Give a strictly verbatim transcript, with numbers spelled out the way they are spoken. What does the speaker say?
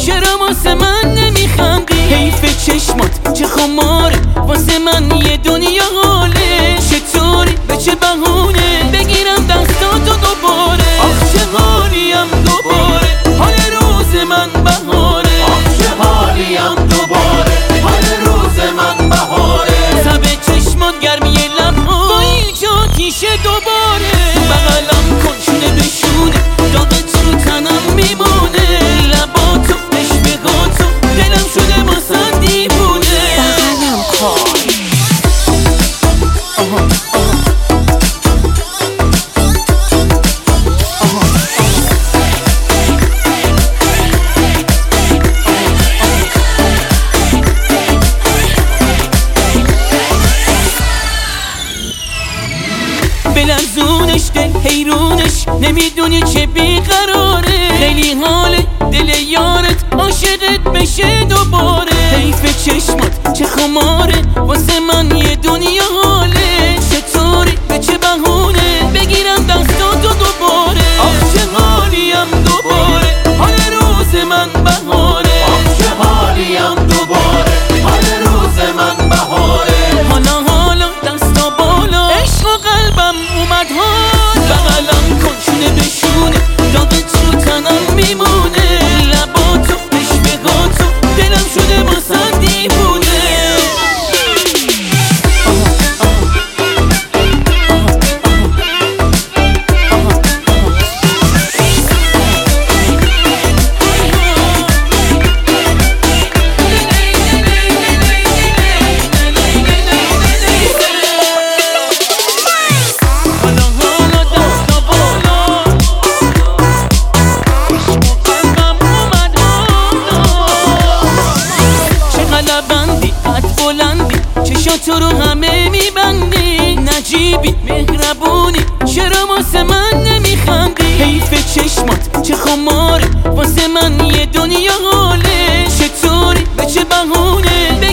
چرا واسه من نمیخندی؟ حیف چشمات چه خماره، واسه من یه دنیا حاله. چطوری به چه بهونه بگیرم دستاتو دوباره؟ آخ چه حالیم دوباره، حال روز من بهاره. آخ چه حالیم دوباره، حال روز من بهاره. سب چشمات گرمی لبها با اینجا تیشه دوباره. بغلم کن شونه بشونه، داغت رو تنم میمونه. لباتو اشبهاتو دلم شده واسه دیوونه. بغلم کن بلرزونش دل حیرونش، نمیدونی چه بیقراره. خیلی حاله دل یارت عاشقت بشه دوباره. حیف چشمات چه خماره، واسه من یه دنیا حاله. چطوری به چه بهونه بگیرم دستاتو دوباره؟ آخ چه حالیم دوباره، حال روز من بهاره. آخ چه حالیم دوباره، حال روز من بهاره. حالا حالا دستا بالا، عشق و قلبم اومد حال. بغلم کن شونه بشونه، داغت رو تنم میمونه. لباتو اشبهاتو دلم شده واسه دیوونه. چشاتو رو همه میبندی، نجیبی مهربونی، چرا واسه من نمیخندی؟ حیف چشمات چه خماره، واسه من یه دنیا حاله. چطوری به چه بهونه